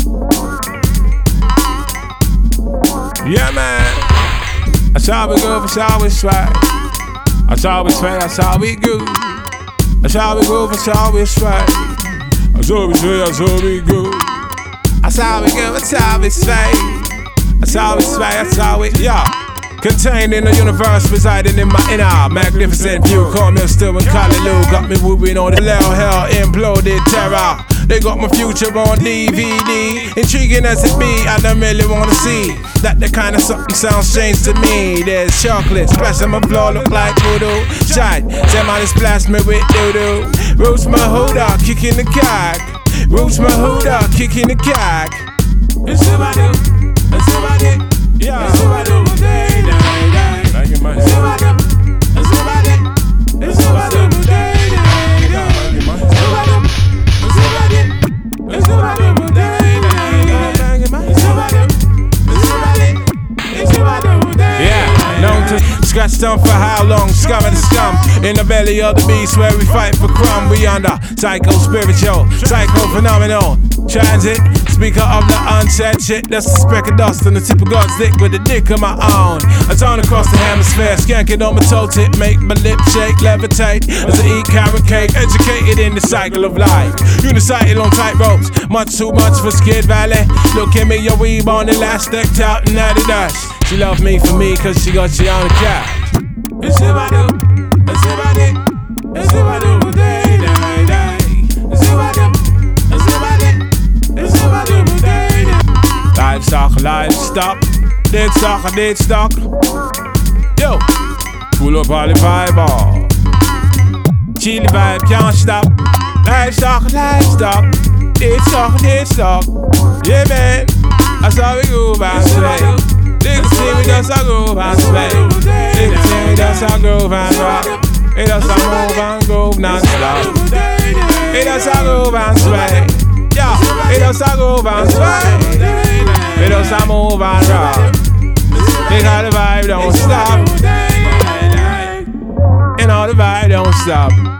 Yeah, man. That's how we go, that's how we swag. That's how we swag, that's how we go. That's how we go, that's how we swag. That's how we swag, that's how we go. That's how we go, that's how we swag. That's how we swag, that's how we, yeah. Contained in the universe, residing in my inner magnificent view. Call me still and Callaloo. Got me whooping on the loud hell, imploded terror. They got my future on DVD. Intriguing as it be, I don't really wanna see that the kind of something sounds strange to me. There's chocolate splashing my floor, look like voodoo. Shine, somebody splash me with doo-doo. Roots my hoodah, kicking the cock. Roots my hoodah, kicking the cock. It's somebody, it's somebody, yeah. It's somebody, scratched on for how long? Scum of the scum. In the belly of the beast where we fight for crumb. We under psycho spiritual, psycho phenomenal. Transit, speaker of the unsaid shit. That's a speck of dust on the tip of God's dick with the dick of my own. I turn across the hemisphere, skanking on my toe tip. Make my lip shake, levitate as I eat carrot cake. Educated in the cycle of life. Unicycle on tight ropes, much too much for Skid Valley. Look at me, your weeb on the last decked out and Adidas. She love me for me cause she got she on the cat. It's about you, it's about it, it's about you, day, day, day. It's about you, it's about it, it's about you, day, day. Livestock, dead stock. Yo, pull up all the vibe on. Chilly vibe, can't stop. Livestock, dead stock. Yeah, man, that's how we go about today. Niggas see me, that's how groove and sway. Niggas see me, that's how groove and rock. It does how move and groove non-stop. It does how groove and sway. Yeah, it does how groove and sway. It does how move and rock. Think how the vibe don't stop. And all the vibe don't stop.